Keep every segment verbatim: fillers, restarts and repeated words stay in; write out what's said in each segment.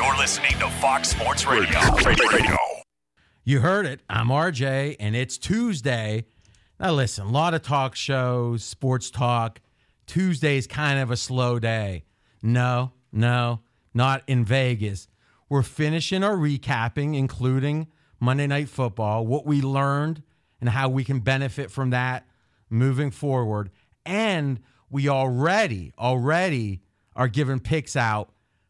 You're listening to Fox Sports Radio. Radio. Radio. You heard it. I'm R J, and it's Tuesday. Now, listen, a lot of talk shows, sports talk. Tuesday is kind of a slow day. No, no, not in Vegas. We're finishing our recapping, including Monday Night Football, what we learned and how we can benefit from that moving forward. And we already, already are giving picks out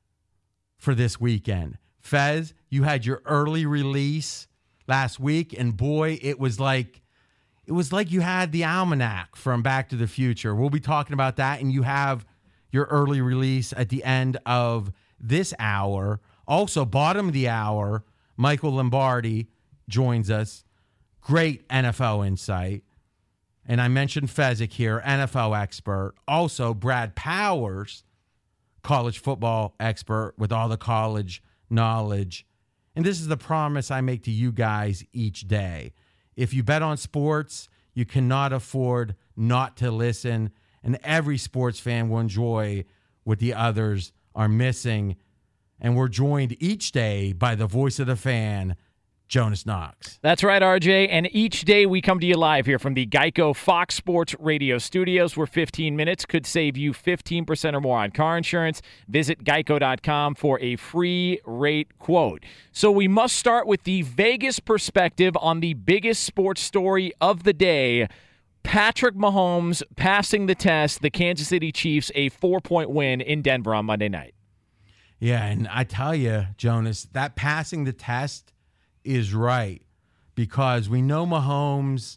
for this weekend. Fez, you had your early release last week, and boy, it was like it was like you had the almanac from Back to the Future. We'll be talking about that, and you have your early release at the end of this hour. Also, bottom of the hour, Michael Lombardi joins us. Great N F L insight. And I mentioned Fezzik here, N F L expert. Also, Brad Powers, college football expert with all the college knowledge. And this is the promise I make to you guys each day. If you bet on sports, you cannot afford not to listen, and every sports fan will enjoy what the others are missing. And we're joined each day by the voice of the fan, Jonas Knox. That's right, R J. And each day we come to you live here from the Geico Fox Sports Radio studios, where fifteen minutes could save you fifteen percent or more on car insurance. Visit geico dot com for a free rate quote. So we must start with the Vegas perspective on the biggest sports story of the day. Patrick Mahomes passing the test, the Kansas City Chiefs, a four-point win in Denver on Monday night. Yeah, and I tell you, Jonas, that passing the test is right, because we know Mahomes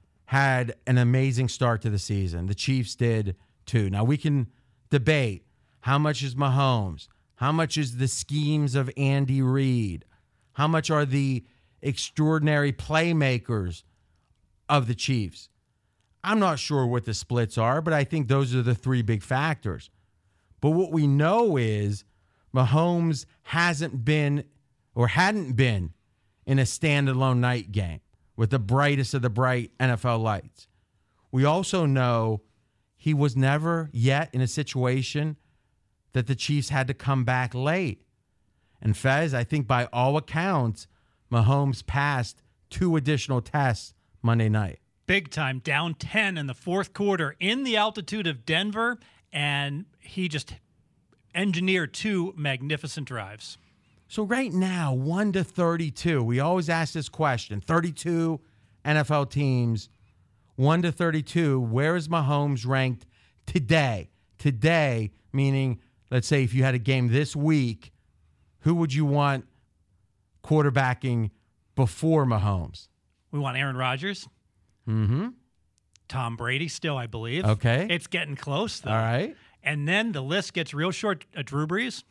had an amazing start to the season. The Chiefs did too. Now we can debate how much is Mahomes, how much is the schemes of Andy Reid, how much are the extraordinary playmakers of the Chiefs. I'm not sure what the splits are, but I think those are the three big factors. But what we know is Mahomes hasn't been or hadn't been in a standalone night game with the brightest of the bright N F L lights. We also know he was never yet in a situation that the Chiefs had to come back late. And Fez, I think by all accounts, Mahomes passed two additional tests Monday night. Big time, down ten in the fourth quarter in the altitude of Denver, and he just engineered two magnificent drives. So right now, one to thirty-two, we always ask this question, thirty-two N F L teams, one to thirty-two, where is Mahomes ranked today? Today, meaning, let's say if you had a game this week, who would you want quarterbacking before Mahomes? We want Aaron Rodgers. Mm-hmm. Tom Brady still, I believe. Okay. It's getting close, though. All right. And then the list gets real short. Uh, Drew Brees.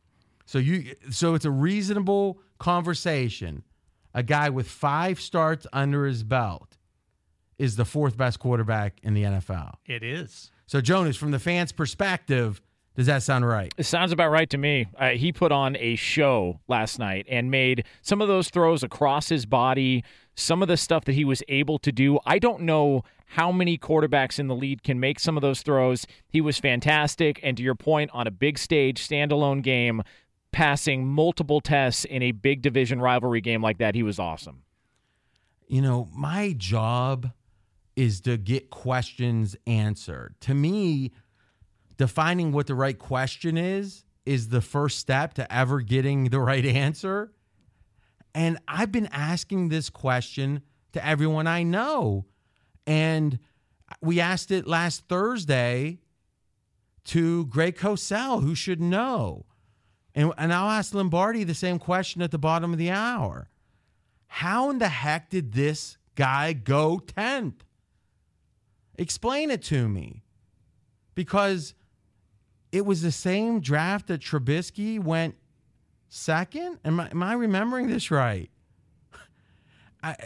So you, so it's a reasonable conversation. A guy with five starts under his belt is the fourth best quarterback in the N F L. It is. So Jonas, from the fans' perspective, does that sound right? It sounds about right to me. Uh, he put on a show last night and made some of those throws across his body, some of the stuff that he was able to do. I don't know how many quarterbacks in the league can make some of those throws. He was fantastic. And to your point, on a big stage, standalone game, passing multiple tests in a big division rivalry game like that, he was awesome. You know, my job is to get questions answered. To me, defining what the right question is is the first step to ever getting the right answer. And I've been asking this question to everyone I know. And we asked it last Thursday to Greg Cosell, who should know. And, and I'll ask Lombardi the same question at the bottom of the hour. How in the heck did this guy go tenth? Explain it to me. Because it was the same draft that Trubisky went second? Am I, am I remembering this right? I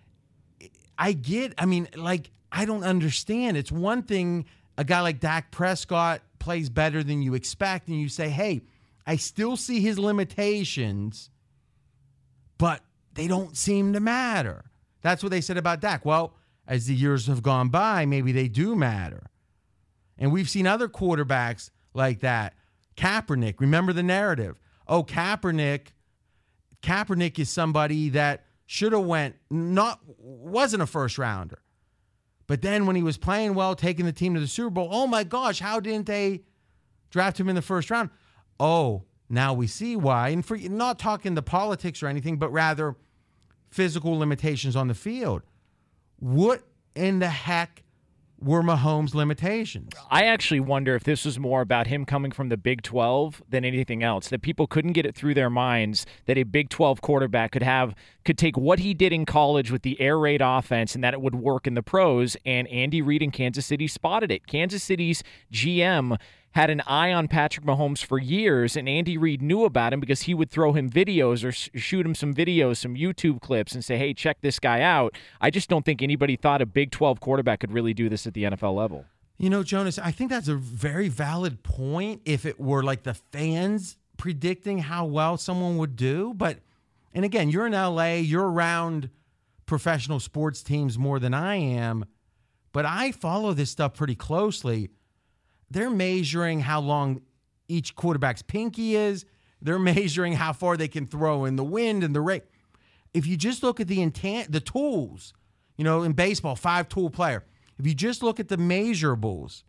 I get, I mean, like, I don't understand. It's one thing a guy like Dak Prescott plays better than you expect, and you say, hey, I still see his limitations, but they don't seem to matter. That's what they said about Dak. Well, as the years have gone by, maybe they do matter. And we've seen other quarterbacks like that. Kaepernick, remember the narrative. oh, Kaepernick, Kaepernick is somebody that should have went, not wasn't a first rounder. But then when he was playing well, taking the team to the Super Bowl, oh my gosh, how didn't they draft him in the first round? Oh, now we see why. And for not talking the politics or anything, but rather physical limitations on the field. What in the heck were Mahomes' limitations? I actually wonder if this was more about him coming from the Big twelve than anything else, that people couldn't get it through their minds that a Big twelve quarterback could have could take what he did in college with the air raid offense and that it would work in the pros, and Andy Reid in Kansas City spotted it. Kansas City's G M had an eye on Patrick Mahomes for years, and Andy Reid knew about him because he would throw him videos or sh- shoot him some videos, some YouTube clips, and say, hey, check this guy out. I just don't think anybody thought a Big twelve quarterback could really do this at the N F L level. You know, Jonas, I think that's a very valid point if it were like the fans predicting how well someone would do. But, and again, you're in L A, you're around professional sports teams more than I am, but I follow this stuff pretty closely. They're measuring how long each quarterback's pinky is. They're measuring how far they can throw in the wind and the rain. If you just look at the intent, the tools, you know, in baseball, five-tool player. If you just look at the measurables,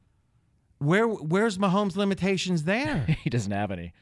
where where's Mahomes' limitations there? He doesn't have any.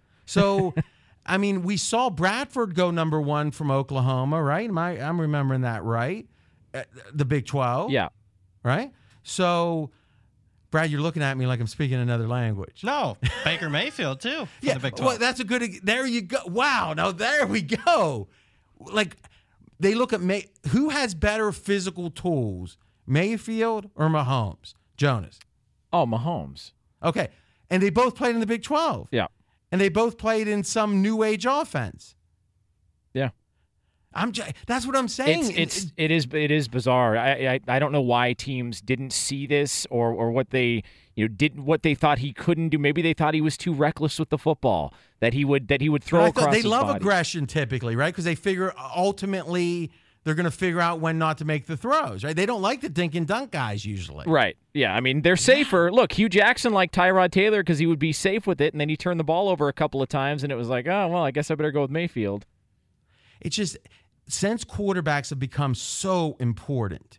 So, I mean, we saw Bradford go number one from Oklahoma, right? Am I, I'm remembering that right? Uh, the Big twelve? Yeah. Right? So, Brad, you're looking at me like I'm speaking another language. No, Baker Mayfield, too, from yeah, the Big twelve. Well, that's a good, there you go. Wow, now there we go. Like, they look at, May, who has better physical tools, Mayfield or Mahomes? Jonas. Oh, Mahomes. Okay, and they both played in the Big twelve. Yeah. And they both played in some new age offense. Yeah. I'm j- that's what I'm saying. It's, it's it is it is bizarre. I, I I don't know why teams didn't see this or or what they you know did what they thought he couldn't do. Maybe they thought he was too reckless with the football, that he would that he would throw across they his love body. aggression typically, right? Because they figure ultimately they're going to figure out when not to make the throws, right? They don't like the dink and dunk guys usually. Right. Yeah. I mean, they're safer. Look, Hugh Jackson liked Tyrod Taylor because he would be safe with it, and then he turned the ball over a couple of times, and it was like, oh well, I guess I better go with Mayfield. It's just, since quarterbacks have become so important,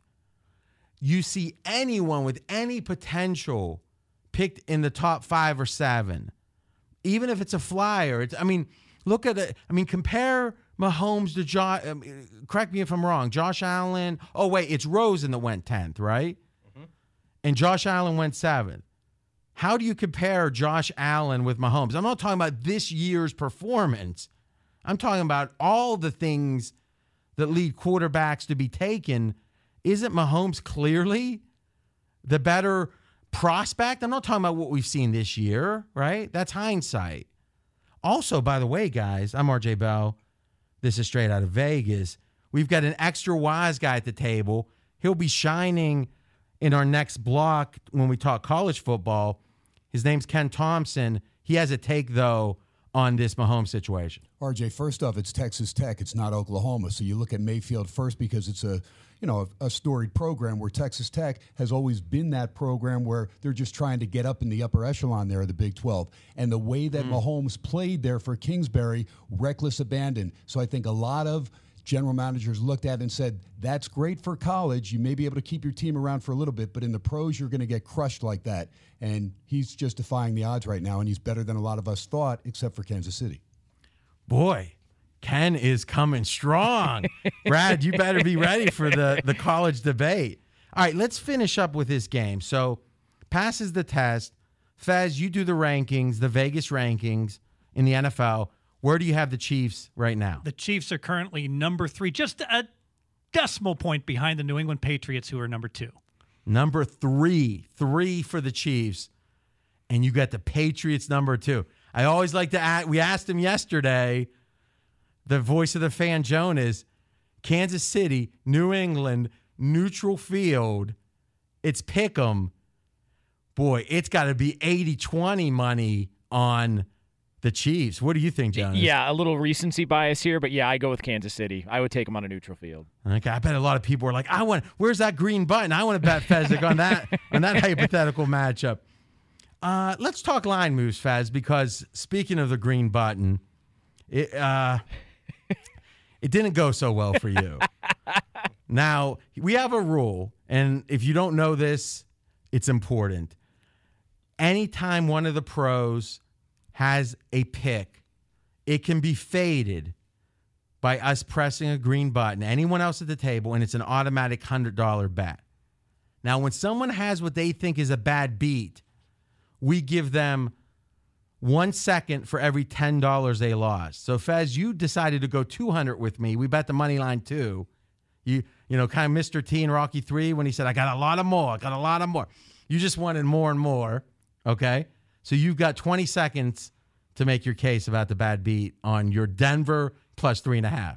you see anyone with any potential picked in the top five or seven, even if it's a flyer. It's, I mean, look at it. I mean, compare Mahomes to Josh. Um, correct me if I'm wrong. Josh Allen. Oh, wait, it's Rosen that went tenth, right? Mm-hmm. And Josh Allen went seventh. How do you compare Josh Allen with Mahomes? I'm not talking about this year's performance. I'm talking about all the things that lead quarterbacks to be taken. Isn't Mahomes clearly the better prospect? I'm not talking about what we've seen this year, right? That's hindsight. Also, by the way, guys, I'm R J Bell. This is Straight Out of Vegas. We've got an extra wise guy at the table. He'll be shining in our next block when we talk college football. His name's Ken Thompson. He has a take, though, on this Mahomes situation. R J, first off, it's Texas Tech. It's not Oklahoma. So you look at Mayfield first because it's a, you know, a, a storied program where Texas Tech has always been that program where they're just trying to get up in the upper echelon there of the Big twelve. And the way that mm. Mahomes played there for Kingsbury, reckless abandon. So I think a lot of general managers looked at it and said, that's great for college. You may be able to keep your team around for a little bit, but in the pros, you're going to get crushed like that. And he's just defying the odds right now, and he's better than a lot of us thought, except for Kansas City. Boy, Ken is coming strong. Brad, you better be ready for the, the college debate. All right, let's finish up with this game. So, passes the test. Fez, you do the rankings, the Vegas rankings in the N F L. Where do you have the Chiefs right now? The Chiefs are currently number three, just a decimal point behind the New England Patriots, who are number two. Number three. Three for the Chiefs. And you got the Patriots number two. I always like to ask, we asked him yesterday, the voice of the fan, Jonas, Kansas City, New England, neutral field, it's pick 'em. Boy, it's got to be eighty twenty money on the Chiefs. What do you think, Jonas? Yeah, a little recency bias here, but yeah, I go with Kansas City. I would take them on a neutral field. Okay, I bet a lot of people are like, I want, where's that green button? I want to bet Fezzik on that on that hypothetical matchup. Uh, let's talk line moves, Fez, because speaking of the green button, it uh, it didn't go so well for you. Now, we have a rule, and if you don't know this, it's important. Anytime one of the pros has a pick, it can be faded by us pressing a green button, anyone else at the table, and it's an automatic one hundred dollars bet. Now, when someone has what they think is a bad beat, we give them one second for every ten dollars they lost. So, Fez, you decided to go two hundred dollars with me. We bet the money line too. You, you know, kind of Mister T in Rocky three when he said, I got a lot of more, I got a lot of more. You just wanted more and more, okay? So you've got twenty seconds to make your case about the bad beat on your Denver plus three and a half.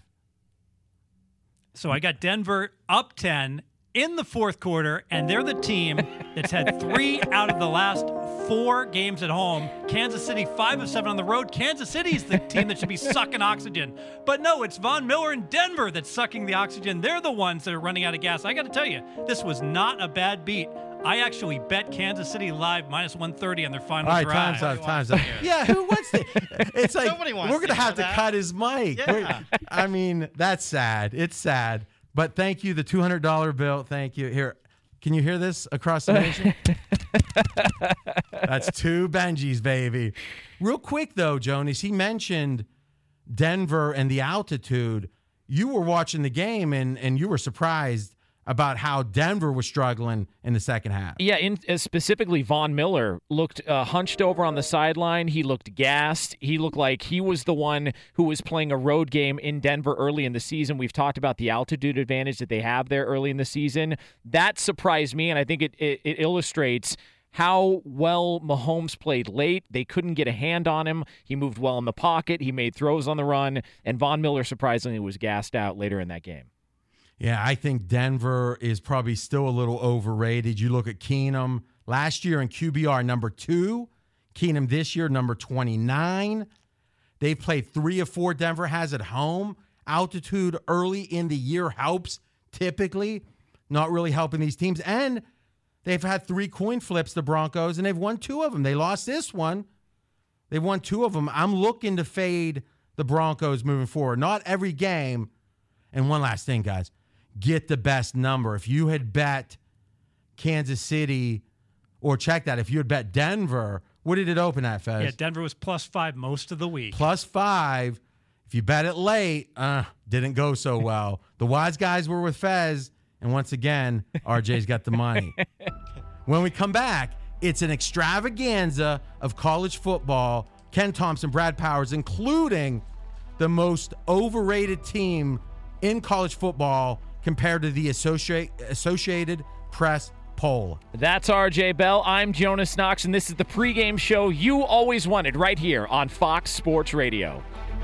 So I got Denver up ten in the fourth quarter, and they're the team that's had three out of the last four games at home. Kansas City, five of seven on the road. Kansas City's the team that should be sucking oxygen. But no, it's Von Miller and Denver that's sucking the oxygen. They're the ones that are running out of gas. I got to tell you, this was not a bad beat. I actually bet Kansas City live minus one thirty on their final All right, drive. time's up, time's up. Yeah, who wants to? It's like, Nobody wants we're going to to have to hear that. cut his mic. Yeah. We're- I mean, that's sad. It's sad. But thank you, the two hundred dollars bill. Thank you. Here, can you hear this across the nation? That's two Benjis, baby. Real quick, though, Jonas, he mentioned Denver and the altitude. You were watching the game, and, and you were surprised about how Denver was struggling in the second half. Yeah, in, uh, specifically Von Miller looked uh, hunched over on the sideline. He looked gassed. He looked like he was the one who was playing a road game in Denver early in the season. We've talked about the altitude advantage that they have there early in the season. That surprised me, and I think it, it, it illustrates how well Mahomes played late. They couldn't get a hand on him. He moved well in the pocket. He made throws on the run, and Von Miller surprisingly was gassed out later in that game. Yeah, I think Denver is probably still a little overrated. You look at Keenum last year in Q B R, number two. Keenum this year, number twenty-nine. They've played three of four Denver has at home. Altitude early in the year helps, typically. Not really helping these teams. And they've had three coin flips, the Broncos, and they've won two of them. They lost this one. They've won two of them. I'm looking to fade the Broncos moving forward. Not every game. And one last thing, guys. Get the best number. If you had bet Kansas City, or check that, if you had bet Denver, what did it open at, Fez? Yeah, Denver was plus five most of the week. Plus five. If you bet it late, uh, didn't go so well. The wise guys were with Fez, and once again, R J's got the money. When we come back, it's an extravaganza of college football. Ken Thompson, Brad Powers, including the most overrated team in college football compared to the Associate, Associated Press poll. That's R J Bell. I'm Jonas Knox, and this is the pregame show you always wanted right here on Fox Sports Radio.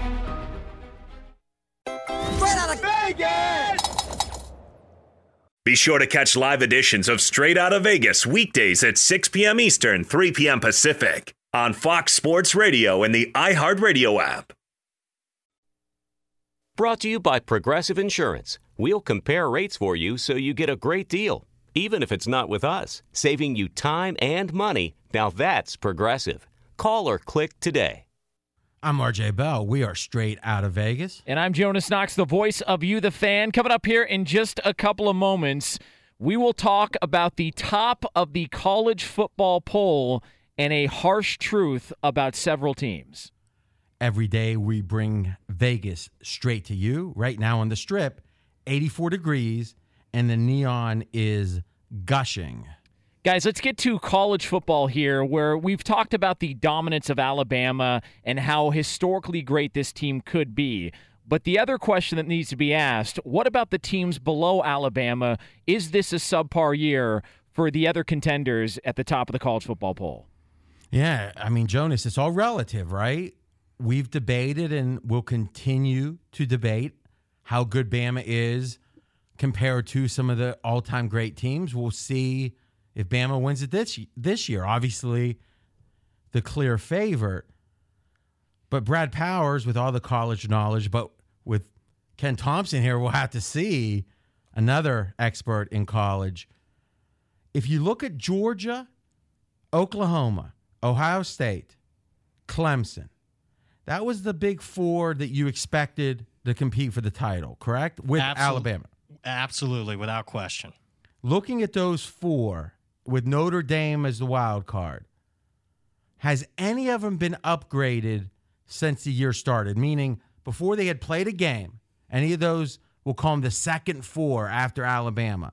Straight out of Vegas! Be sure to catch live editions of Straight Outta Vegas weekdays at six p.m. Eastern, three p.m. Pacific on Fox Sports Radio and the iHeartRadio app. Brought to you by Progressive Insurance. We'll compare rates for you so you get a great deal, even if it's not with us, saving you time and money. Now that's Progressive. Call or click today. I'm R J Bell. We are Straight Out of Vegas. And I'm Jonas Knox, the voice of You, the fan. Coming up here in just a couple of moments, we will talk about the top of the college football poll and a harsh truth about several teams. Every day we bring Vegas straight to you. Right now on the Strip, eighty-four degrees, and the neon is gushing. Guys, let's get to college football here, where we've talked about the dominance of Alabama and how historically great this team could be. But the other question that needs to be asked, what about the teams below Alabama? Is this a subpar year for the other contenders at the top of the college football poll? Yeah, I mean, Jonas, it's all relative, right? We've debated and will continue to debate how good Bama is compared to some of the all-time great teams. We'll see if Bama wins it this, this year. Obviously, the clear favorite. But Brad Powers, with all the college knowledge, but with Ken Thompson here, we'll have to see, another expert in college. If you look at Georgia, Oklahoma, Ohio State, Clemson. That was the big four that you expected to compete for the title, correct? With Absol- Alabama. Absolutely, without question. Looking at those four, with Notre Dame as the wild card, has any of them been upgraded since the year started? Meaning, before they had played a game, any of those, we'll call them the second four after Alabama.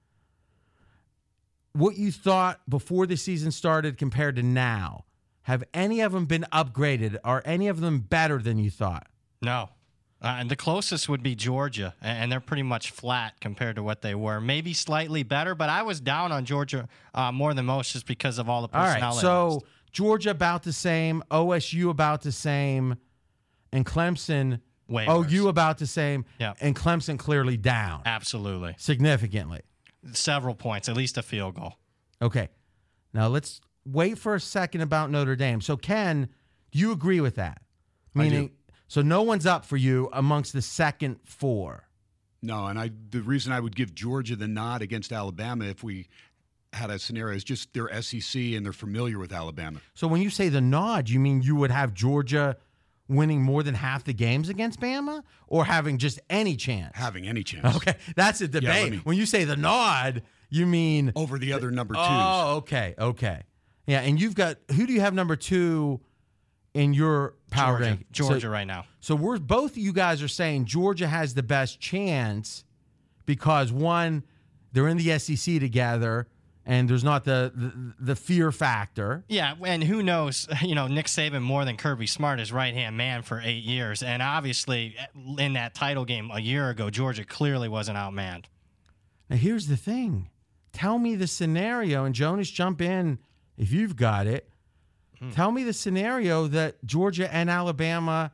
What you thought before the season started compared to now, have any of them been upgraded? Are any of them better than you thought? No. Uh, and the closest would be Georgia, and they're pretty much flat compared to what they were. Maybe slightly better, but I was down on Georgia uh, more than most just because of all the All personnel. right, they so lost. Georgia about the same, O S U about the same, and Clemson, Way O worse. U about the same, Yep. and Clemson clearly down Absolutely. significantly. Several points, at least a field goal. Okay, now let's wait for a second about Notre Dame. So, Ken, do you agree with that? Meaning, so no one's up for you amongst the second four. No, and I the reason I would give Georgia the nod against Alabama if we had a scenario is just they're S E C and they're familiar with Alabama. So when you say the nod, you mean you would have Georgia winning more than half the games against Bama, or having just any chance? Having any chance. Okay, that's a debate. let me- When you say the nod, you mean Over the other number twos. Oh, okay, okay, yeah. And you've got, who do you have number two in your power Georgia, rank? Georgia So, right now. so we're both of you guys are saying Georgia has the best chance because one, they're in the S E C together, and there's not the the, the fear factor. Yeah, and who knows, you know, Nick Saban more than Kirby Smart, his right-hand man for eight years. And obviously, in that title game a year ago, Georgia clearly wasn't outmanned. Now, here's the thing. Tell me the scenario, and Jonas, jump in if you've got it. Hmm. Tell me the scenario that Georgia and Alabama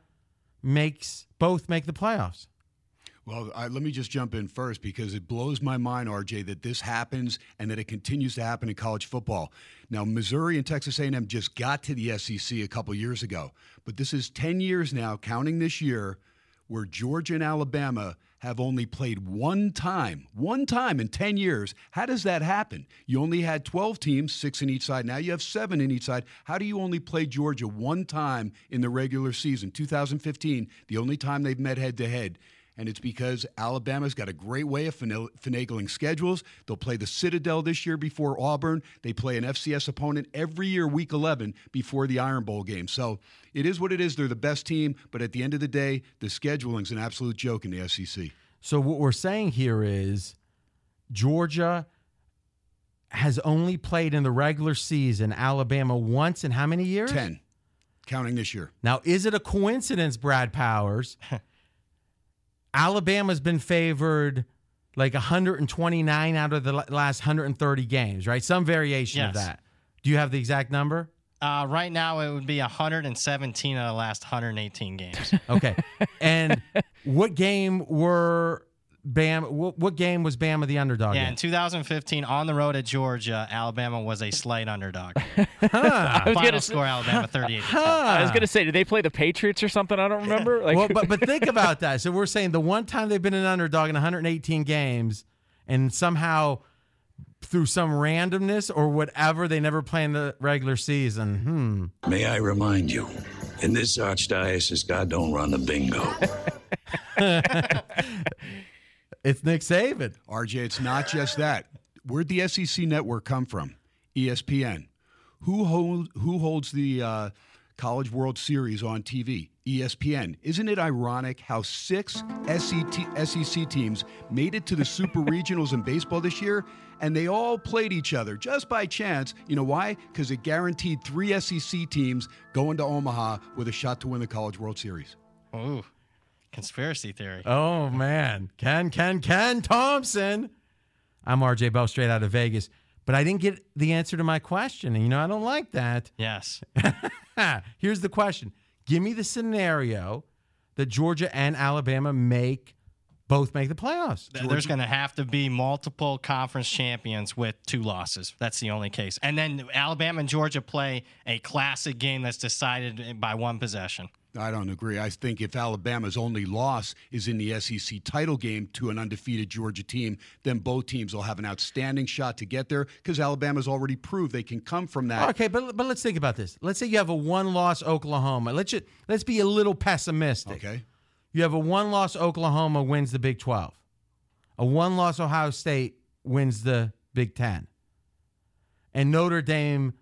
makes both make the playoffs. Well, I, let me just jump in first because it blows my mind, R J, that this happens and that it continues to happen in college football. Now, Missouri and Texas A and M just got to the S E C a couple years ago, but this is ten years now, counting this year, where Georgia and Alabama have only played one time, one time in ten years. How does that happen? You only had twelve teams, six in each side. Now you have seven in each side. How do you only play Georgia one time in the regular season? two thousand fifteen, the only time they've met head-to-head. And it's because Alabama's got a great way of fin- finagling schedules. They'll play the Citadel this year before Auburn. They play an F C S opponent every year, week eleven, before the Iron Bowl game. So it is what it is. They're the best team. But at the end of the day, the scheduling's an absolute joke in the S E C. So what we're saying here is Georgia has only played in the regular season Alabama once in how many years? ten, counting this year. Now, is it a coincidence, Brad Powers? Alabama's been favored like one hundred twenty-nine out of the last one hundred thirty games, right? Some variation of Yes. that. Do you have the exact number? Uh, right now, it would be one hundred seventeen of the last one hundred eighteen games. Okay. And what game were Bama? What, what game was Bama the underdog Yeah, in? in two thousand fifteen, on the road at Georgia, Alabama was a slight underdog. I was Final gonna score, Alabama thirty-eight to ten. I was gonna say, did they play the Patriots or something? I don't remember. Like, Well, but but think about that. So we're saying the one time they've been an underdog in one hundred eighteen games, and somehow through some randomness or whatever, they never play in the regular season. Hmm. May I remind you, in this archdiocese, God don't run the bingo. It's Nick Saban. R J, it's not just that. Where'd the S E C network come from? E S P N. Who, hold, who holds the uh, College World Series on T V? E S P N. Isn't it ironic how six S E C teams made it to the Super Regionals in baseball this year, and they all played each other just by chance? You know why? Because it guaranteed three S E C teams going to Omaha with a shot to win the College World Series. Ooh, conspiracy theory. Oh, man. Ken, Ken, Ken Thompson. I'm R J Bell, straight out of Vegas. But I didn't get the answer to my question. And, you know, I don't like that. Yes. Here's the question. Give me the scenario that Georgia and Alabama make both make the playoffs. Th- There's going to have to be multiple conference champions with two losses. That's the only case. And then Alabama and Georgia play a classic game that's decided by one possession. I don't agree. I think if Alabama's only loss is in the S E C title game to an undefeated Georgia team, then both teams will have an outstanding shot to get there because Alabama's already proved they can come from that. Okay, but but let's think about this. Let's say you have a one-loss Oklahoma. Let's just, let's be a little pessimistic. Okay. You have a one-loss Oklahoma wins the Big twelve. A one-loss Ohio State wins the Big ten. And Notre Dame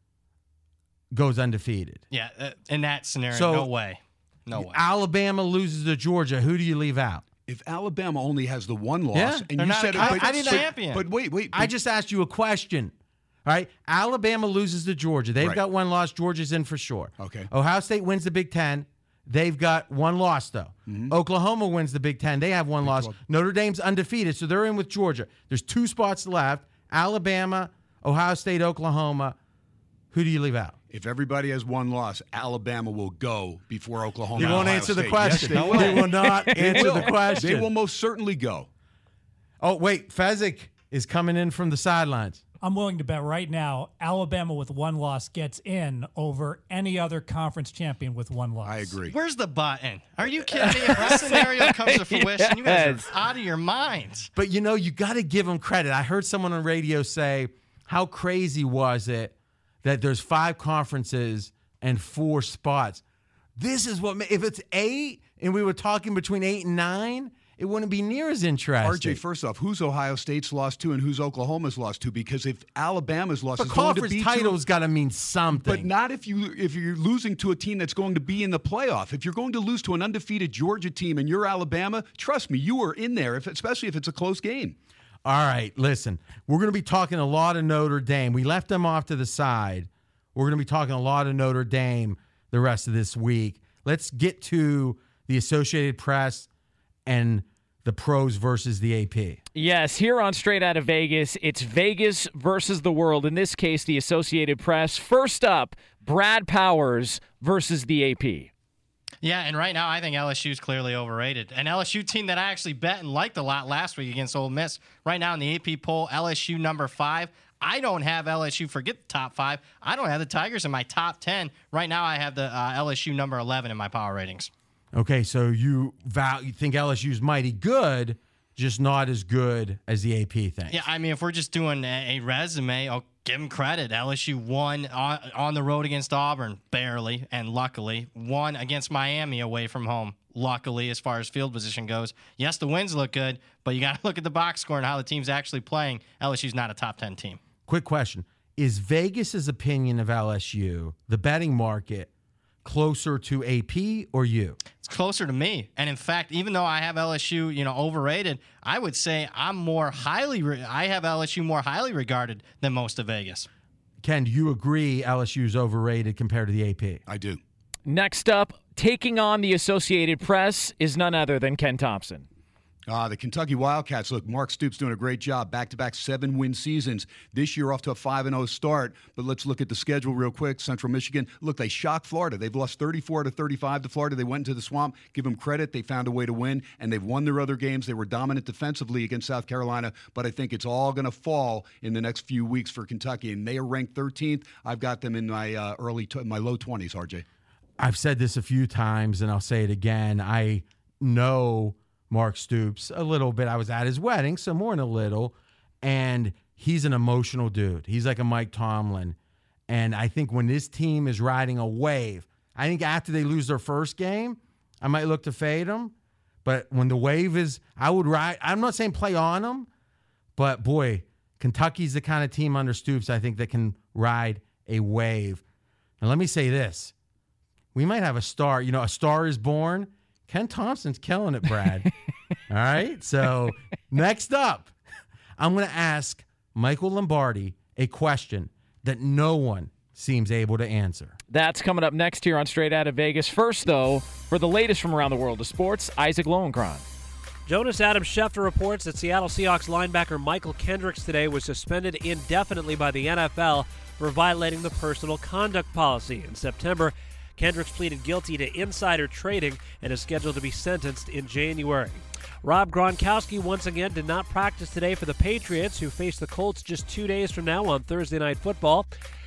goes undefeated. Yeah, uh, in that scenario, So, no way. No way. Alabama loses to Georgia. Who do you leave out? If Alabama only has the one loss, Yeah. and They're you not said a it, but, conference but- champion. But wait, wait. I just asked you a question. All right. Alabama loses to Georgia. They've Right. got one loss. Georgia's in for sure. Okay. Ohio State wins the Big Ten. They've got one loss, though. Mm-hmm. Oklahoma wins the Big Ten. They have one loss. twelve. Notre Dame's undefeated, so they're in with Georgia. There's two spots left. Alabama, Ohio State, Oklahoma. Who do you leave out? If everybody has one loss, Alabama will go before Oklahoma. You and won't Ohio answer the State. question. Yes, they They will. will not answer will. the question. They will most certainly go. Oh, wait. Fezzik is coming in from the sidelines. I'm willing to bet right now Alabama with one loss gets in over any other conference champion with one loss. I agree. Where's the button? Are you kidding me? If that scenario comes to fruition, you guys are out of your minds. But, you know, you got to give them credit. I heard someone on radio say, how crazy was it that there's five conferences and four spots? This is what, if it's eight and we were talking between eight and nine, it wouldn't be near as interesting. R J, first off, who's Ohio State's lost to and who's Oklahoma's lost to? Because if Alabama's lost But is going to conference be title's got to mean something. But not if you if you're losing to a team that's going to be in the playoff. If you're going to lose to an undefeated Georgia team and you're Alabama, trust me, you are in there. If especially if it's a close game. All right, listen, we're going to be talking a lot of Notre Dame. We left them off to the side. We're going to be talking a lot of Notre Dame the rest of this week. Let's get to the Associated Press and the pros versus the A P. Yes, here on Straight Out of Vegas, it's Vegas versus the world. In this case, the Associated Press. First up, Brad Powers versus the A P. Yeah, and right now I think L S U is clearly overrated. An L S U team that I actually bet and liked a lot last week against Ole Miss. Right now in the A P poll, L S U number five. I don't have L S U, forget the top five. I don't have the Tigers in my top ten. Right now I have the uh, L S U number eleven in my power ratings. Okay, so you, val- you think L S U's mighty good, just not as good as the A P thinks. Yeah, I mean, if we're just doing a, a resume, I'll give them credit. L S U won on, on the road against Auburn, barely, and luckily. Won against Miami away from home, luckily, as far as field position goes. Yes, the wins look good, but you got to look at the box score and how the team's actually playing. L S U's not a top ten team. Quick question. Is Vegas's opinion of L S U, the betting market, closer to A P or you? It's closer to me. And in fact, even though I have L S U, you know, overrated, I would say I'm more highly re- I have L S U more highly regarded than most of Vegas. Ken, do you agree L S U's overrated compared to the A P? I do. Next up, taking on the Associated Press is none other than Ken Thompson. Uh, the Kentucky Wildcats, look, Mark Stoops doing a great job. Back-to-back seven-win seasons. This year off to a five and oh start. But let's look at the schedule real quick. Central Michigan, look, they shocked Florida. They've lost thirty-four to thirty-five to Florida. They went into the swamp. Give them credit. They found a way to win, and they've won their other games. They were dominant defensively against South Carolina, but I think it's all going to fall in the next few weeks for Kentucky, and they are ranked thirteenth. I've got them in my uh, early, t- my low twenties, R J. I've said this a few times, and I'll say it again. I know Mark Stoops a little bit. I was at his wedding, so more than a little, and he's an emotional dude. He's like a Mike Tomlin, and I think when this team is riding a wave, I think after they lose their first game, I might look to fade them, but when the wave is, I would ride. I'm not saying play on them, but boy, Kentucky's the kind of team under Stoops I think that can ride a wave. And let me say this. We might have a star. You know, a star is born. Ken Thompson's killing it, Brad. All right? So next up, I'm going to ask Michael Lombardi a question that no one seems able to answer. That's coming up next here on Straight Out of Vegas. First, though, for the latest from around the world of sports, Isaac Lowenkron. Jonas Adam Schefter reports that Seattle Seahawks linebacker Michael Kendricks today was suspended indefinitely by the N F L for violating the personal conduct policy. In September, Kendricks pleaded guilty to insider trading and is scheduled to be sentenced in January. Rob Gronkowski once again did not practice today for the Patriots, who face the Colts just two days from now on Thursday Night Football.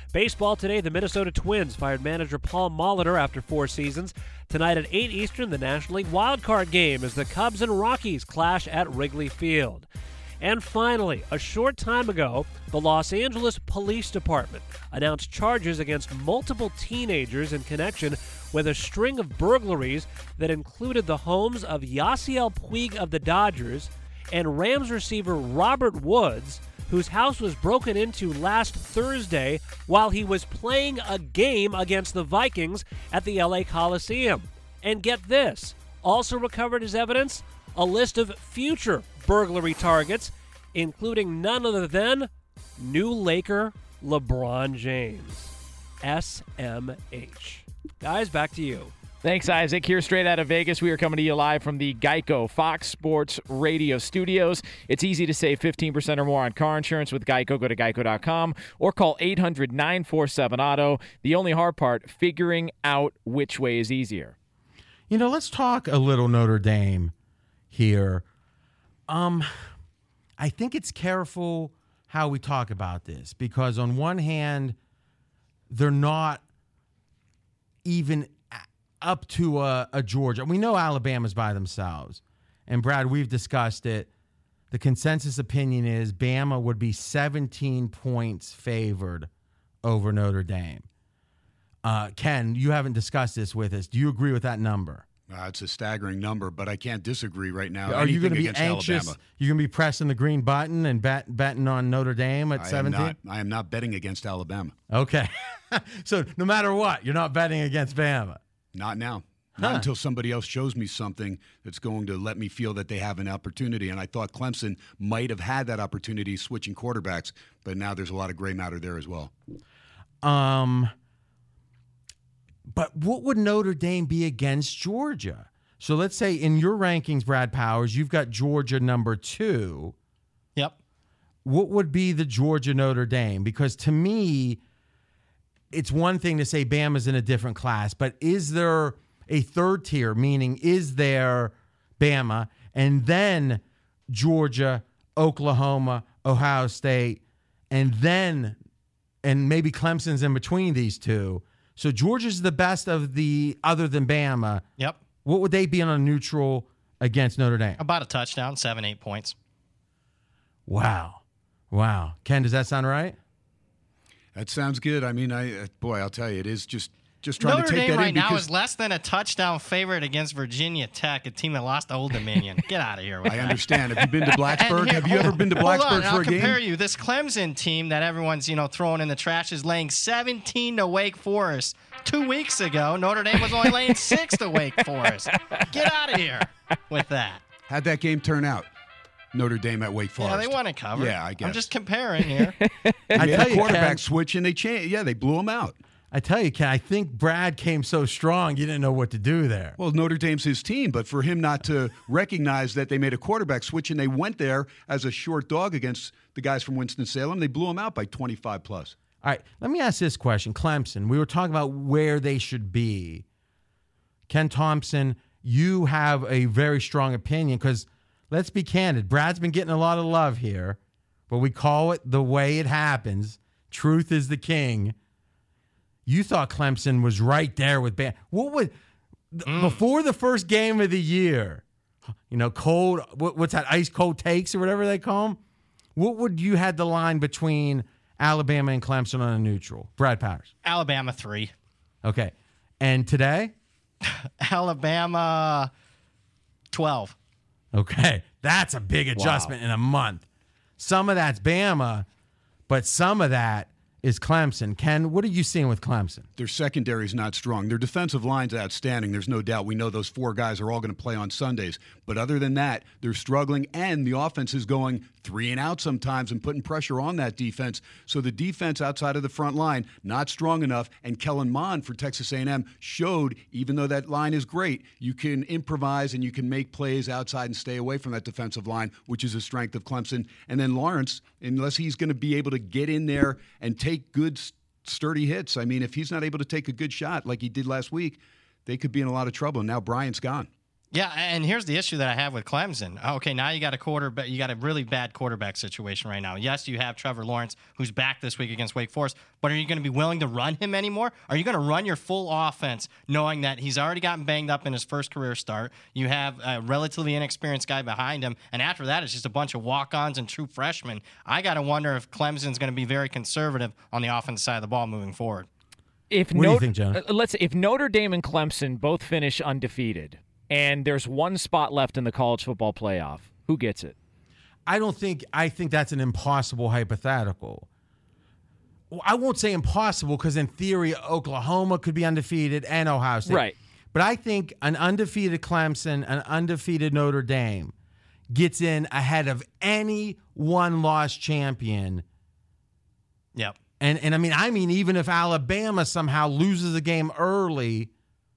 Baseball today, the Minnesota Twins fired manager Paul Molitor after four seasons. Tonight at eight Eastern, the National League wildcard game as the Cubs and Rockies clash at Wrigley Field. And finally, a short time ago, the Los Angeles Police Department announced charges against multiple teenagers in connection with a string of burglaries that included the homes of Yasiel Puig of the Dodgers and Rams receiver Robert Woods, whose house was broken into last Thursday while he was playing a game against the Vikings at the L A Coliseum. And get this, also recovered as evidence, a list of future burglary targets, including none other than new Laker LeBron James. S M H. Guys, back to you. Thanks, Isaac. Here straight out of Vegas, we are coming to you live from the Geico Fox Sports Radio studios. It's easy to save fifteen percent or more on car insurance with Geico. Go to geico dot com or call eight hundred nine four seven auto. The only hard part, figuring out which way is easier. You know, let's talk a little Notre Dame here. Um, I think it's careful how we talk about this because on one hand, they're not even up to a, a Georgia. We know Alabama's by themselves. And, Brad, we've discussed it. The consensus opinion is Bama would be seventeen points favored over Notre Dame. Uh, Ken, you haven't discussed this with us. Do you agree with that number? Uh, it's a staggering number, but I can't disagree right now. Are you going to be against anxious? Alabama. You're going to be pressing the green button and bet, betting on Notre Dame at I seventeen? Am not, I am not betting against Alabama. Okay. So no matter what, you're not betting against Bama. Not now. Not Huh. until somebody else shows me something that's going to let me feel that they have an opportunity. And I thought Clemson might have had that opportunity switching quarterbacks, but now there's a lot of gray matter there as well. Um, but what would Notre Dame be against Georgia? So let's say in your rankings, Brad Powers, you've got Georgia number two. Yep. What would be the Georgia Notre Dame? Because to me, it's one thing to say Bama's in a different class, but is there a third tier, meaning is there Bama and then Georgia, Oklahoma, Ohio State, and then and maybe Clemson's in between these two. So Georgia's the best of the other than Bama. Yep. What would they be on a neutral against Notre Dame? About a touchdown, seven, eight points. Wow. Wow. Ken, does that sound right? That sounds good. I mean, I boy, I'll tell you, it is just just trying Notre to take Dame that right in now because is less than a touchdown favorite against Virginia Tech, a team that lost to Old Dominion. Get out of here with I that. understand. Have you been to Blacksburg? Here, Have you ever been to hold Blacksburg on, for I'll a game? compare you. This Clemson team that everyone's you know throwing in the trash is laying seventeen to Wake Forest. Two weeks ago, Notre Dame was only laying six to Wake Forest. Get out of here with that. How'd that game turn out? Notre Dame at Wake Forest. Yeah, they won it covered. Yeah, I guess. I'm just comparing here. I Yeah, tell you, quarterback Ken, switch and they changed. Yeah, they blew them out. I tell you, Ken, I think Brad came so strong you didn't know what to do there. Well, Notre Dame's his team, but for him not to recognize that they made a quarterback switch and they went there as a short dog against the guys from Winston-Salem, they blew them out by twenty-five plus. All right, let me ask this question. Clemson, we were talking about where they should be. Ken Thompson, you have a very strong opinion because let's be candid. Brad's been getting a lot of love here, but we call it the way it happens. Truth is the king. You thought Clemson was right there with Bama. What would mm. before the first game of the year? You know, cold. What, what's that? Ice cold takes or whatever they call them. What would you had the line between Alabama and Clemson on a neutral? Brad Powers. Alabama three. Okay, and today? Alabama twelve. Okay, that's a big adjustment wow. in a month. Some of that's Bama, but some of that is Clemson. Ken, what are you seeing with Clemson? Their secondary is not strong. Their defensive line's outstanding. There's no doubt. We know those four guys are all going to play on Sundays. But other than that, they're struggling, and the offense is going three and out sometimes and putting pressure on that defense. So the defense outside of the front line, not strong enough. And Kellen Mond for Texas A and M showed, even though that line is great, you can improvise and you can make plays outside and stay away from that defensive line, which is a strength of Clemson. And then Lawrence, unless he's going to be able to get in there and take good, sturdy hits. I mean, if he's not able to take a good shot like he did last week, they could be in a lot of trouble. And now Bryant's gone. Yeah, and here's the issue that I have with Clemson. Okay, now you got a quarterback, you got a really bad quarterback situation right now. Yes, you have Trevor Lawrence, who's back this week against Wake Forest, but are you going to be willing to run him anymore? Are you going to run your full offense knowing that he's already gotten banged up in his first career start? You have a relatively inexperienced guy behind him, and after that, it's just a bunch of walk-ons and true freshmen. I got to wonder if Clemson's going to be very conservative on the offensive side of the ball moving forward. If what Notre, do you think, John? Uh, let's if Notre Dame and Clemson both finish undefeated, and there's one spot left in the college football playoff, who gets it? I don't think I think that's an impossible hypothetical. Well, I won't say impossible because in theory Oklahoma could be undefeated and Ohio State. Right. But I think an undefeated Clemson, an undefeated Notre Dame gets in ahead of any one-loss champion. Yep. And and I mean I mean even if Alabama somehow loses a game early,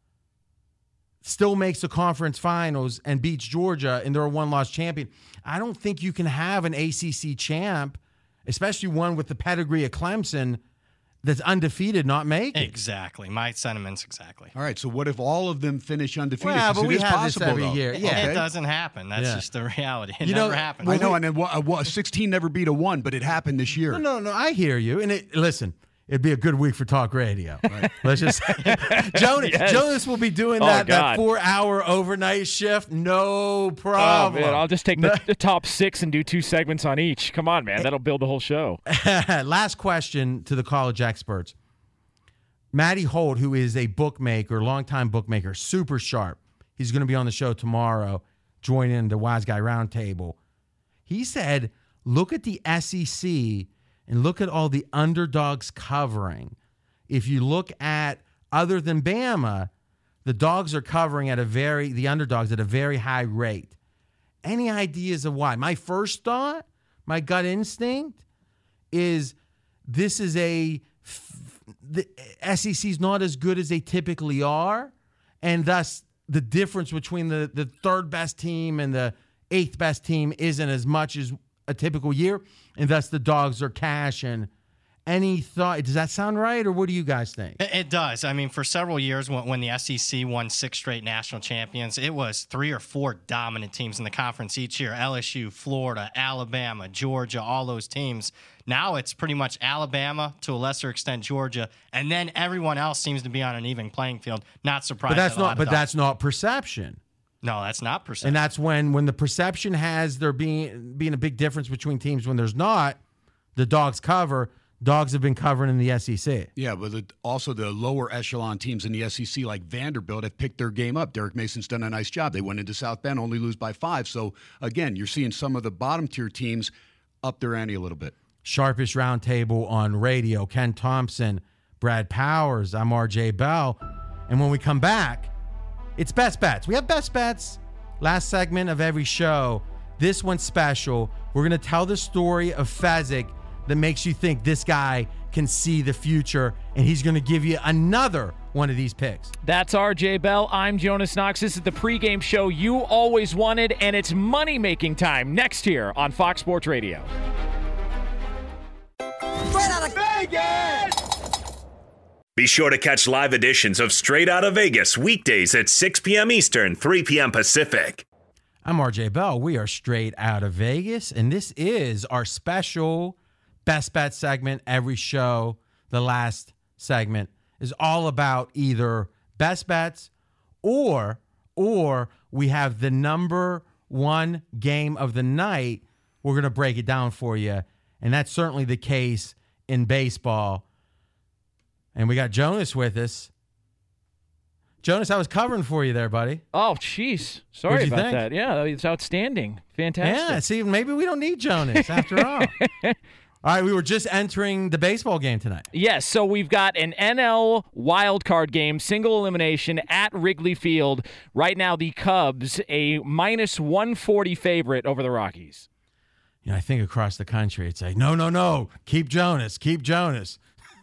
still makes the conference finals and beats Georgia and they're a one-loss champion, I don't think you can have an A C C champ, especially one with the pedigree of Clemson, that's undefeated not make it. Exactly. My sentiments exactly. All right, so what if all of them finish undefeated? Well, 'Cause but it we is have possible, this every though. year. Yeah. It doesn't happen. That's Yeah. just the reality. It You never know, happens. I know, and then uh, uh, sixteen never beat a one, but it happened this year. No, no, no, I hear you. And it, listen, it'd be a good week for talk radio. Right. Let's just Jonas, Yes. Jonas will be doing Oh, that, that God. four-hour overnight shift. No Oh, problem. man, I'll just take the, the top six and do two segments on each. Come on, man. That'll build the whole show. Last question to the college experts. Matty Holt, who is a bookmaker, longtime bookmaker, super sharp. He's going to be on the show tomorrow, joining the Wise Guy Roundtable. He said, look at the S E C and look at all the underdogs covering. If you look at, other than Bama, the dogs are covering at a very, the underdogs at a very high rate. Any ideas of why? My first thought, my gut instinct is this is a, the S E C is not as good as they typically are, and thus the difference between the, the third best team and the eighth best team isn't as much as a typical year, and thus the dogs are cashing. Any thought? Does that sound right, or what do you guys think? It, it does. I mean, for several years, when, when the S E C won six straight national champions, it was three or four dominant teams in the conference each year. L S U, Florida, Alabama, Georgia, all those teams. Now it's pretty much Alabama, to a lesser extent Georgia, and then everyone else seems to be on an even playing field. Not surprised. But that's that a lot not. of But dogs- that's not perception. No, that's not perception. And that's when when the perception has there being being a big difference between teams when there's not. The dogs cover. Dogs have been covering in the S E C. Yeah, but the, also the lower echelon teams in the S E C, like Vanderbilt, have picked their game up. Derek Mason's done a nice job. They went into South Bend, only lose by five. So, again, you're seeing some of the bottom-tier teams up their ante a little bit. Sharpish Roundtable on radio. Ken Thompson, Brad Powers. I'm R J Bell. And when we come back, it's Best Bets. We have Best Bets last segment of every show. This one's special. We're going to tell the story of Fezzik that makes you think this guy can see the future, and he's going to give you another one of these picks. That's R J Bell. I'm Jonas Knox. This is the pregame show you always wanted, and it's money-making time next year on Fox Sports Radio. Straight out of Vegas! Be sure to catch live editions of Straight Outta Vegas weekdays at six p.m. Eastern, three p.m. Pacific. I'm R J Bell. We are Straight Outta Vegas, and this is our special Best Bet segment. Every show, the last segment, is all about either best bets or or we have the number one game of the night. We're going to break it down for you, and that's certainly the case in baseball. And we got Jonas with us. Jonas, I was covering for you there, buddy. Oh, jeez. Sorry What'd you about think? that. Yeah, it's outstanding. Fantastic. Yeah, see, maybe we don't need Jonas after all. All right, we were just entering the baseball game tonight. Yes, so we've got an N L wildcard game, single elimination at Wrigley Field. Right now, the Cubs, a minus one forty favorite over the Rockies. You know, I think across the country, it's like, no, no, no, keep Jonas, keep Jonas.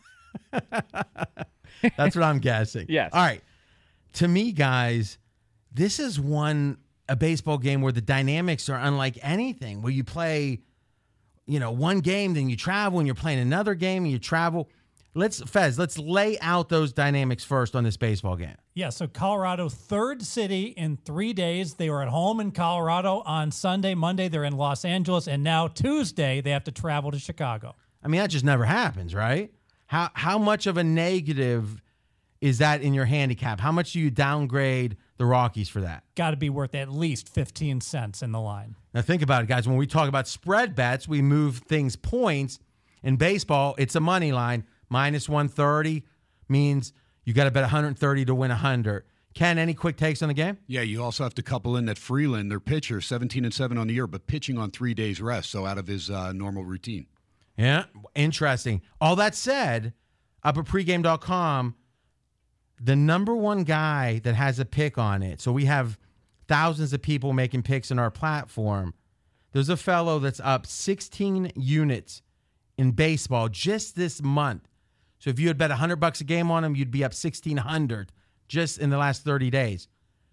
That's what I'm guessing. Yes. All right. To me, guys, this is one, a baseball game where the dynamics are unlike anything, where you play, you know, one game, then you travel, and you're playing another game, and you travel. let's Fez, let's lay out those dynamics first on this baseball game. Yeah, so Colorado, third city in three days. They were at home in Colorado on Sunday. Monday, they're in Los Angeles. And now Tuesday, they have to travel to Chicago. I mean, that just never happens, right? How how much of a negative is that in your handicap? How much do you downgrade the Rockies for that? Got to be worth at least fifteen cents in the line. Now think about it, guys. When we talk about spread bets, we move things points. In baseball, it's a money line. Minus one thirty means you got to bet one hundred thirty to win one hundred. Ken, any quick takes on the game? Yeah, you also have to couple in that Freeland, their pitcher, seventeen and seven on the year, but pitching on three days rest, so out of his uh, normal routine. Yeah, interesting. All that said, up at pregame dot com, the number one guy that has a pick on it, so we have thousands of people making picks in our platform. There's a fellow that's up sixteen units in baseball just this month. So if you had bet one hundred bucks a game on him, you'd be up sixteen hundred just in the last thirty days.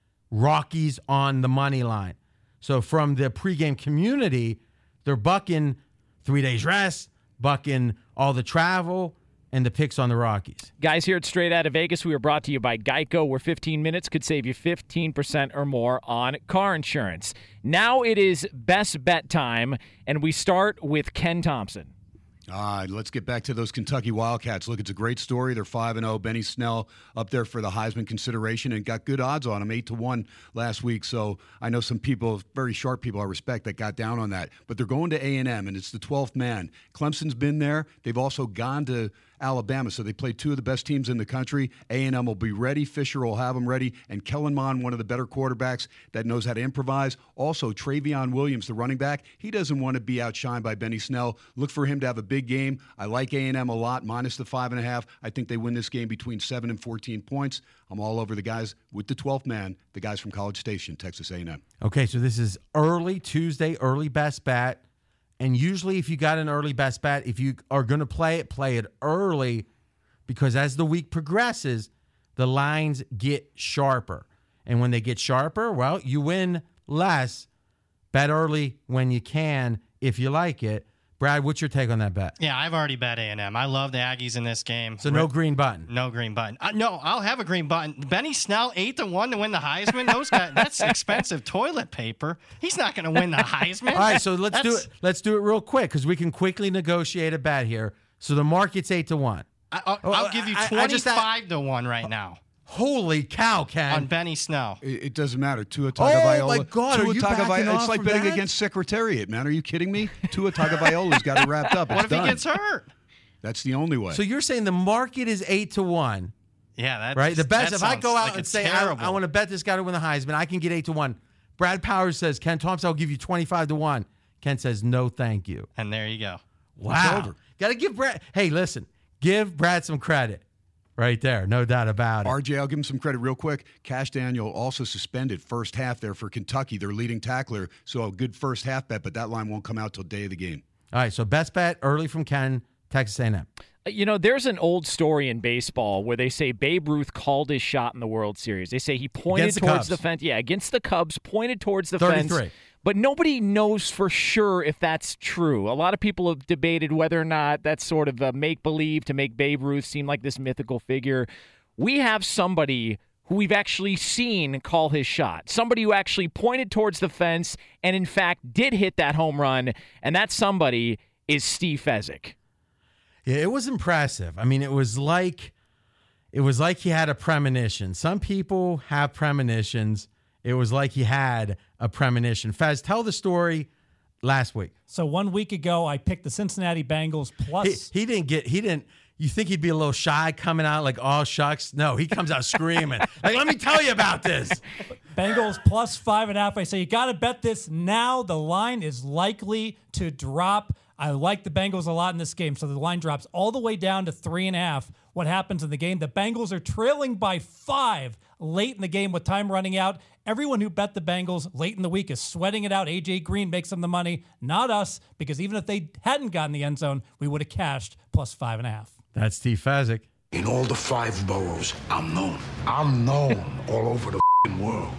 Rockies on the money line. So from the pregame community, they're bucking three days rest, bucking all the travel, and the picks on the Rockies. Guys, here at Straight Outta Vegas, we are brought to you by Geico, where fifteen minutes could save you fifteen percent or more on car insurance. Now it is best bet time, and we start with Ken Thompson. All right, let's get back to those Kentucky Wildcats. Look, it's a great story. They're five and oh. Benny Snell up there for the Heisman consideration and got good odds on him, eight to one last week. So I know some people, very sharp people I respect, that got down on that. But they're going to A and M, and it's the twelfth man. Clemson's been there. They've also gone to Alabama, so they played two of the best teams in the country. A and M will be ready. Fisher will have them ready. And Kellen Mond, one of the better quarterbacks that knows how to improvise. Also, Travion Williams, the running back, he doesn't want to be outshined by Benny Snell. Look for him to have a big game. I like A and M a lot, minus the five and a half. I think they win this game between seven and fourteen points. I'm all over the guys with the twelfth man, the guys from College Station, Texas A and M. Okay, so this is early Tuesday, early best bet. And usually if you got an early best bet, if you are going to play it, play it early, because as the week progresses, the lines get sharper. And when they get sharper, well, you win less. Bet early when you can, if you like it. Brad, what's your take on that bet? Yeah, I've already bet A and M. I love the Aggies in this game. So no green button? No green button. Uh, no, I'll have a green button. Benny Snell, eight to one to win the Heisman. Those guys, that's expensive toilet paper. He's not going to win the Heisman. All right, so let's that's, do it. Let's do it real quick because we can quickly negotiate a bet here. So the market's eight to one. I, I'll, oh, I'll give you twenty-five to one right now. Holy cow, Ken. On Benny Snell. It, it doesn't matter. Tua Tagovailoa. Oh, my God. Tua Are you Tagovailoa, backing off it's like from betting that? against Secretariat, man. Are you kidding me? Tua Tagovailoa's got it wrapped up. It's What if done. he gets hurt? That's the only way. So you're saying the market is eight to one. Yeah, that's right. The best. That If I go out like and it's say I, I want to bet this guy to win the Heisman, I can get eight to one. Brad Powers says, Ken Thompson, I'll give you twenty-five to one. Ken says, no, thank you. And there you go. Wow. Got to give Brad. Hey, listen, give Brad some credit. Right there, no doubt about it. R J, I'll give him some credit real quick. Cash Daniel also suspended first half there for Kentucky, their leading tackler. So a good first half bet, but that line won't come out till day of the game. All right, so best bet early from Ken, Texas A and M. You know, there's an old story in baseball where they say Babe Ruth called his shot in the World Series. They say he pointed the towards Cubs. the fence. Yeah, against the Cubs, pointed towards the thirty-three. fence. But nobody knows for sure if that's true. A lot of people have debated whether or not that's sort of a make-believe to make Babe Ruth seem like this mythical figure. We have somebody who we've actually seen call his shot, somebody who actually pointed towards the fence and, in fact, did hit that home run, and that somebody is Steve Fezzik. Yeah, it was impressive. I mean, it was like it was like he had a premonition. Some people have premonitions. It was like he had a premonition. Fez, tell the story last week. So one week ago, I picked the Cincinnati Bengals plus. He, he didn't get, he didn't, you think he'd be a little shy coming out like, oh, shucks? No, he comes out screaming. Like, let me tell you about this. Bengals plus five and a half. I say, you got to bet this now. The line is likely to drop. I like the Bengals a lot in this game, so the line drops all the way down to three and a half. What happens in the game? The Bengals are trailing by five late in the game with time running out. Everyone who bet the Bengals late in the week is sweating it out. A J Green makes them the money, not us, because even if they hadn't gotten the end zone, we would have cashed plus five and a half. That's Steve Fezzik. In all the five boroughs, I'm known. I'm known all over the f***ing world.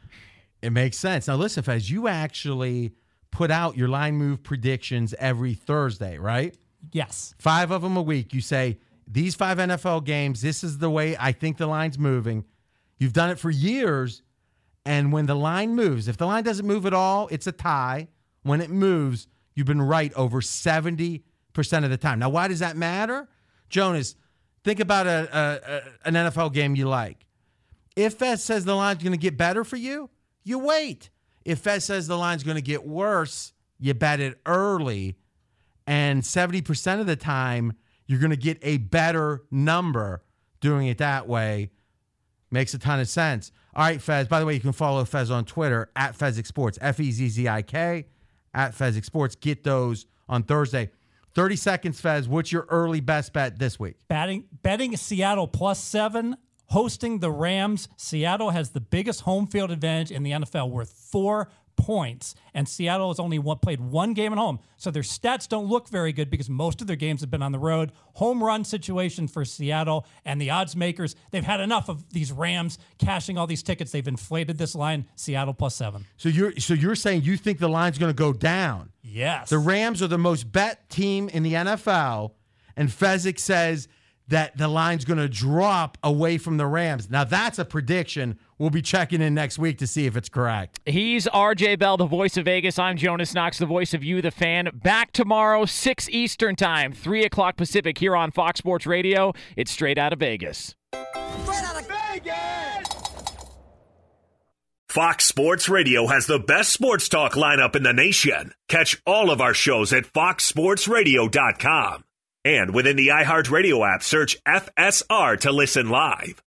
It makes sense. Now, listen, Fez, you actually put out your line move predictions every Thursday, right? Yes. Five of them a week. You say, these five N F L games, this is the way I think the line's moving. You've done it for years, and when the line moves, if the line doesn't move at all, it's a tie. When it moves, you've been right over seventy percent of the time. Now, why does that matter? Jonas, think about a, a, a an N F L game you like. If Fez says the line's going to get better for you, you wait. If Fez says the line's going to get worse, you bet it early. And seventy percent of the time, you're going to get a better number doing it that way. Makes a ton of sense. All right, Fez. By the way, you can follow Fez on Twitter, at Fezzik Sports, F E Z Z I K, at Fezzik Sports. Get those on Thursday. thirty seconds, Fez. What's your early best bet this week? Batting, betting Seattle plus seven, hosting the Rams. Seattle has the biggest home field advantage in the N F L, worth four points. And Seattle has only one, played one game at home. So their stats don't look very good because most of their games have been on the road. Home run situation for Seattle, and the odds makers, they've had enough of these Rams cashing all these tickets. They've inflated this line. Seattle plus seven. So you're so you're saying you think the line's going to go down? Yes. The Rams are the most bet team in the N F L, and Fezzik says that the line's going to drop away from the Rams. Now, that's a prediction. We'll be checking in next week to see if it's correct. He's R J Bell, the voice of Vegas. I'm Jonas Knox, the voice of you, the fan. Back tomorrow, six Eastern time, three o'clock Pacific here on Fox Sports Radio. It's Straight Out of Vegas. Straight out of Vegas! Fox Sports Radio has the best sports talk lineup in the nation. Catch all of our shows at fox sports radio dot com. And within the iHeartRadio app, search F S R to listen live.